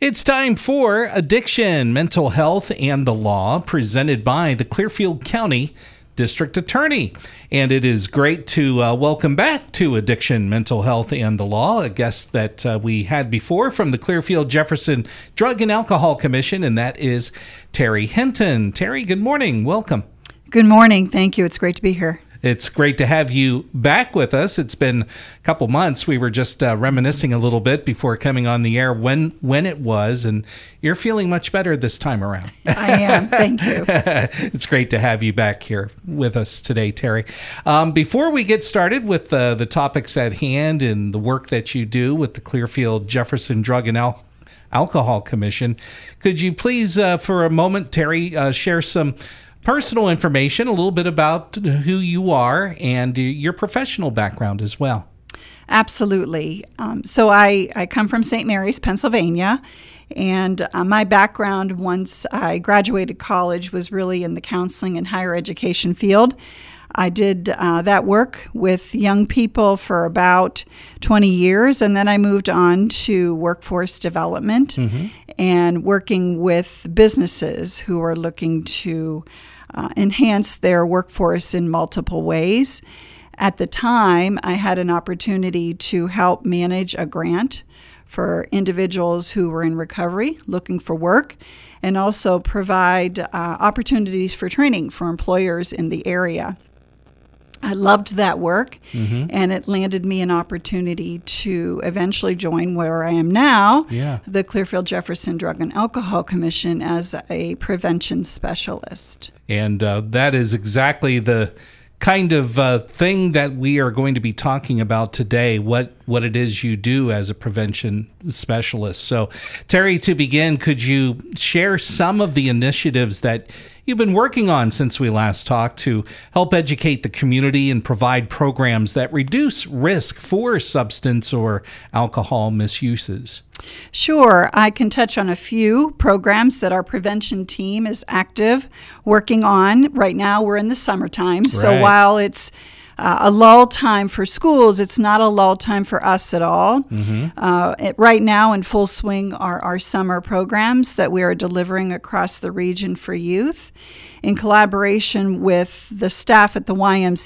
It's time for Addiction, Mental Health, and the Law, presented by the Clearfield County District Attorney. And it is great to welcome back to Addiction, Mental Health, and the Law, a guest that we had before from the Clearfield Jefferson Drug and Alcohol Commission, and that is Terry Hinton. Terry, good morning. Welcome. Good morning. Thank you. It's great to be here. It's great to have you back with us. It's been a couple months. We were just reminiscing a little bit before coming on the air when it was, and you're feeling much better this time around. I am. Thank you. It's great to have you back here with us today, Terry. Before we get started with the topics at hand and the work that you do with the Clearfield Jefferson Drug and Alcohol Commission, could you please, for a moment, Terry, share some personal information, a little bit about who you are and your professional background as well? Absolutely. So I come from St. Mary's, Pennsylvania, and my background once I graduated college was really in the counseling and higher education field. I did that work with young people for about 20 years, and then I moved on to workforce development and working with businesses who are looking to enhance their workforce in multiple ways. At the time, I had an opportunity to help manage a grant for individuals who were in recovery looking for work, and also provide opportunities for training for employers in the area. I loved that work, and it landed me an opportunity to eventually join where I am now, the Clearfield Jefferson Drug and Alcohol Commission, as a prevention specialist. And that is exactly the kind of thing that we are going to be talking about today, what it is you do as a prevention specialist. So, Terry, to begin, could you share some of the initiatives that you've been working on since we last talked to help educate the community and provide programs that reduce risk for substance or alcohol misuses? Sure. I can touch on a few programs that our prevention team is active working on. Right now, we're in the summertime. So while it's a lull time for schools, it's not a lull time for us at all. Right now, in full swing are our summer programs that we are delivering across the region for youth in collaboration with the staff at the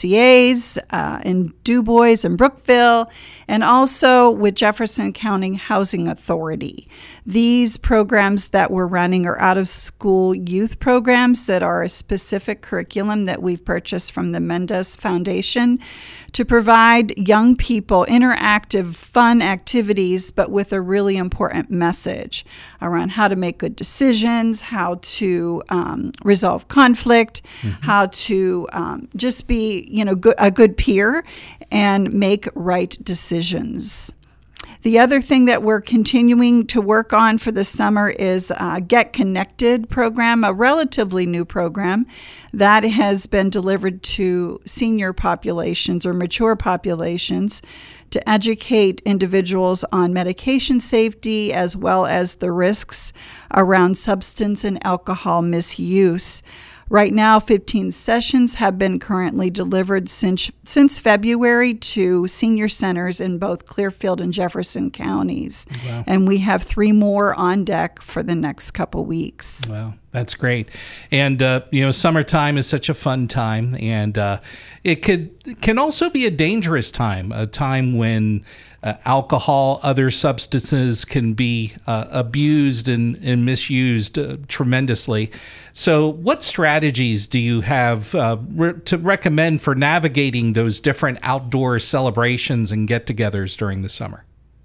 YMCAs in DuBois and Brookville, and also with Jefferson County Housing Authority. These programs that we're running are out-of-school youth programs that are a specific curriculum that we've purchased from the Mendes Foundation to provide young people interactive, fun activities, but with a really important message around how to make good decisions, how to resolve conflict, how to just be, a good peer and make right decisions. The other thing that we're continuing to work on for the summer is Get Connected program, a relatively new program that has been delivered to senior populations or mature populations to educate individuals on medication safety as well as the risks around substance and alcohol misuse. Right now, 15 sessions have been currently delivered since February to senior centers in both Clearfield and Jefferson counties. Wow. And we have 3 more on deck for the next couple weeks. Wow, that's great. And, summertime is such a fun time, and it can also be a dangerous time, a time when alcohol, other substances can be abused and misused tremendously. So what strategies do you have to recommend for navigating those different outdoor celebrations and get-togethers during the summer?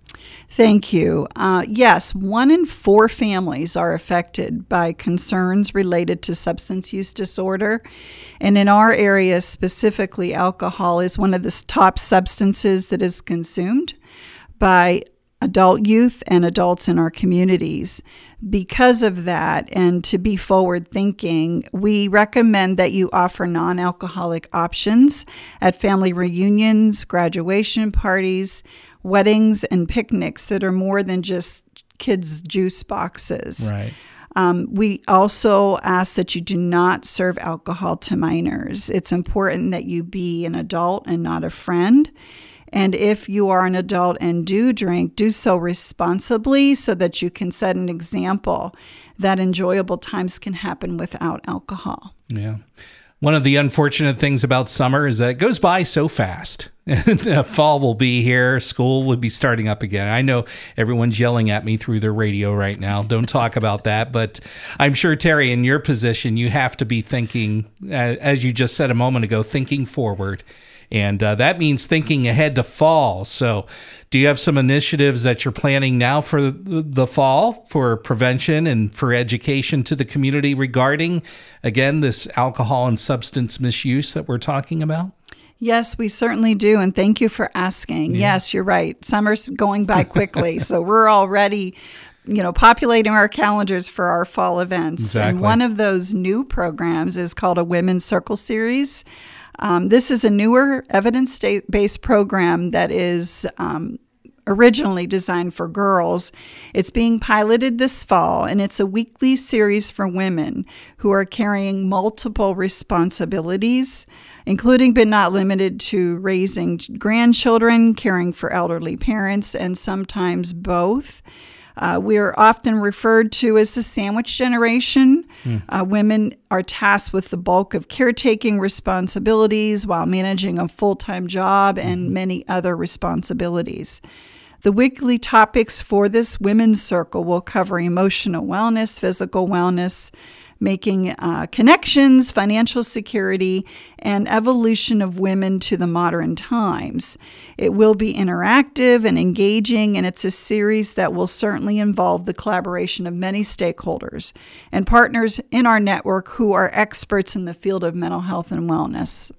Thank you. Yes, 1 in 4 families are affected by concerns related to substance use disorder. And in our area specifically, alcohol is one of the top substances that is consumed by adult youth and adults in our communities. Because of that, and to be forward-thinking, we recommend that you offer non-alcoholic options at family reunions, graduation parties, weddings, and picnics that are more than just kids' juice boxes. Right. We also ask that you do not serve alcohol to minors. It's important that you be an adult and not a friend. And if you are an adult and do drink, do so responsibly so that you can set an example that enjoyable times can happen without alcohol. Yeah. One of the unfortunate things about summer is that it goes by so fast. Fall will be here. School will be starting up again. I know everyone's yelling at me through their radio right now. Don't talk about that. But I'm sure, Terry, in your position, you have to be thinking, as you just said a moment ago, thinking forward. And that means thinking ahead to fall. So do you have some initiatives that you're planning now for the fall for prevention and for education to the community regarding, again, this alcohol and substance misuse that we're talking about? Yes, we certainly do. And thank you for asking. Yeah. Yes, you're right. Summer's going by quickly. So we're already populating our calendars for our fall events. Exactly. And one of those new programs is called a Women's Circle Series. This is a newer evidence-based program that is originally designed for girls. It's being piloted this fall, and it's a weekly series for women who are carrying multiple responsibilities, including but not limited to raising grandchildren, caring for elderly parents, and sometimes both. We are often referred to as the sandwich generation. Women are tasked with the bulk of caretaking responsibilities while managing a full-time job and many other responsibilities. The weekly topics for this women's circle will cover emotional wellness, physical wellness, making connections, financial security, and evolution of women to the modern times. It will be interactive and engaging, and it's a series that will certainly involve the collaboration of many stakeholders and partners in our network who are experts in the field of mental health and wellness.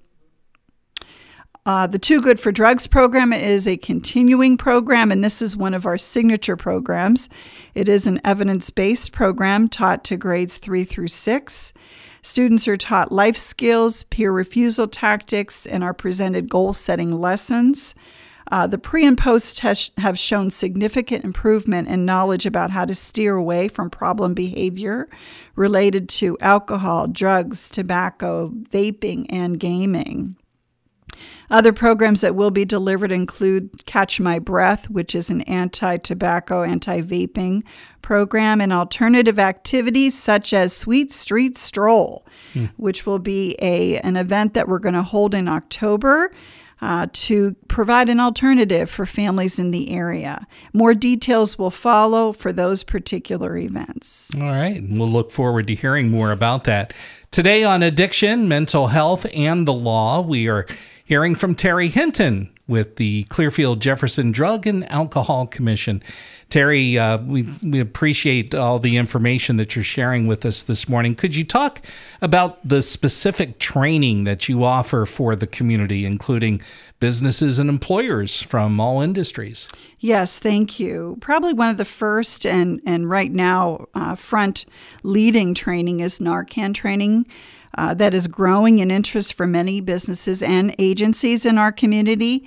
The Too Good for Drugs program is a continuing program, and this is one of our signature programs. It is an evidence-based program taught to grades 3 through 6. Students are taught life skills, peer refusal tactics, and are presented goal-setting lessons. The pre and post tests have shown significant improvement in knowledge about how to steer away from problem behavior related to alcohol, drugs, tobacco, vaping, and gaming. Other programs that will be delivered include Catch My Breath, which is an anti-tobacco, anti-vaping program, and alternative activities such as Sweet Street Stroll, which will be an event that we're going to hold in October to provide an alternative for families in the area. More details will follow for those particular events. All right. We'll look forward to hearing more about that. Today on Addiction, Mental Health, and the Law, we are hearing from Terry Hinton with the Clearfield Jefferson Drug and Alcohol Commission. Terry, we appreciate all the information that you're sharing with us this morning. Could you talk about the specific training that you offer for the community, including businesses and employers from all industries? Yes, thank you. Probably one of the first and right now front leading training is Narcan training. That is growing in interest for many businesses and agencies in our community.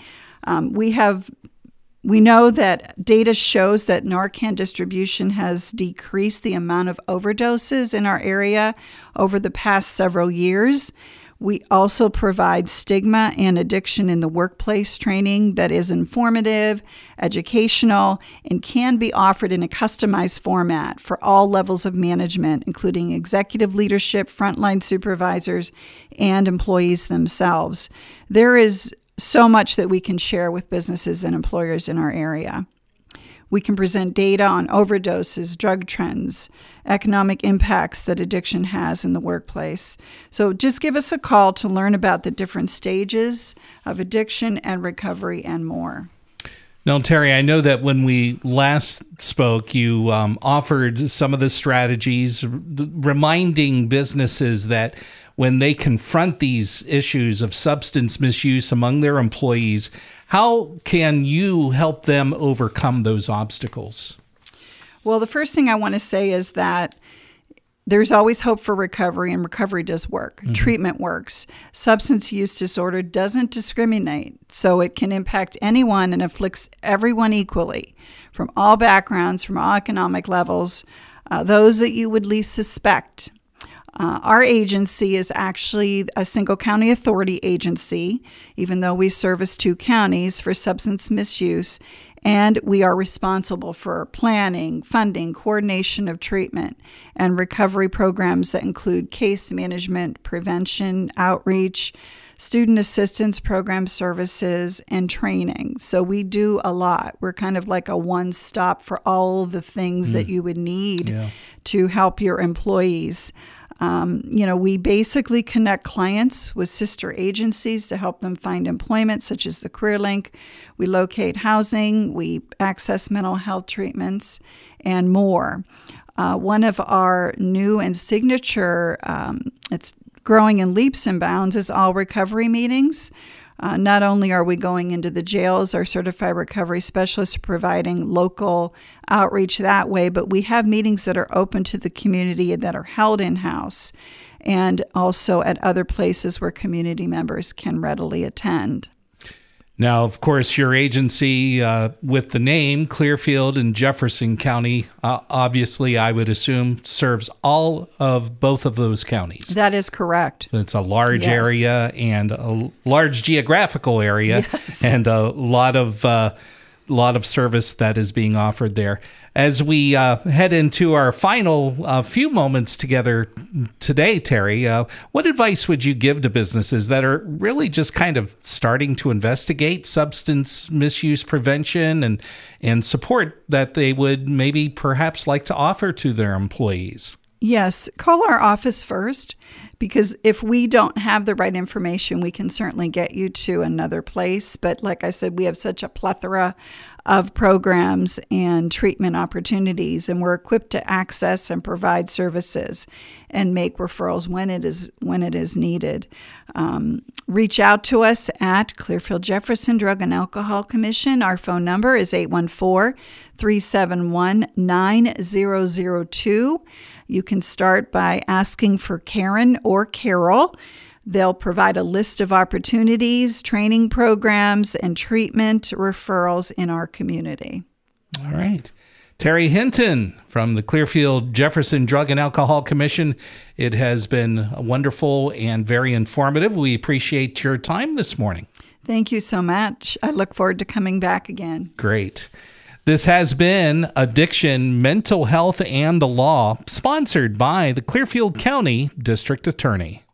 We know that data shows that Narcan distribution has decreased the amount of overdoses in our area over the past several years. We also provide stigma and addiction in the workplace training that is informative, educational, and can be offered in a customized format for all levels of management, including executive leadership, frontline supervisors, and employees themselves. There is so much that we can share with businesses and employers in our area. We can present data on overdoses, drug trends, economic impacts that addiction has in the workplace. So just give us a call to learn about the different stages of addiction and recovery and more. Now, Terry, I know that when we last spoke, you offered some of the strategies, reminding businesses that when they confront these issues of substance misuse among their employees, how can you help them overcome those obstacles? Well, the first thing I want to say is that there's always hope for recovery, and recovery does work. Mm-hmm. Treatment works. Substance use disorder doesn't discriminate, so it can impact anyone and afflicts everyone equally, from all backgrounds, from all economic levels, those that you would least suspect. Our agency is actually a single county authority agency, even though we service 2 counties for substance misuse, and we are responsible for planning, funding, coordination of treatment, and recovery programs that include case management, prevention, outreach, student assistance program services, and training. So we do a lot. We're kind of like a one-stop for all the things that you would need to help your employees. We basically connect clients with sister agencies to help them find employment, such as the CareerLink. We locate housing, we access mental health treatments, and more. One of our new and signature, it's growing in leaps and bounds, is all recovery meetings. Not only are we going into the jails, our certified recovery specialists are providing local outreach that way, but we have meetings that are open to the community that are held in-house and also at other places where community members can readily attend. Now, of course, your agency with the name Clearfield and Jefferson County, obviously, I would assume, serves all of both of those counties. That is correct. It's a large area and a large geographical area, and a lot of service that is being offered there. As we head into our final few moments together today, Terry, what advice would you give to businesses that are really just kind of starting to investigate substance misuse prevention and support that they would maybe perhaps like to offer to their employees? Yes, call our office first, because if we don't have the right information, we can certainly get you to another place. But like I said, we have such a plethora of programs and treatment opportunities, and we're equipped to access and provide services and make referrals when it is needed. Reach out to us at Clearfield Jefferson Drug and Alcohol Commission. Our phone number is 814-371-9002. You can start by asking for Karen or Carol. They'll provide a list of opportunities, training programs, and treatment referrals in our community. All right. Terry Hinton from the Clearfield Jefferson Drug and Alcohol Commission. It has been wonderful and very informative. We appreciate your time this morning. Thank you so much. I look forward to coming back again. Great. This has been Addiction, Mental Health, and the Law, sponsored by the Clearfield County District Attorney.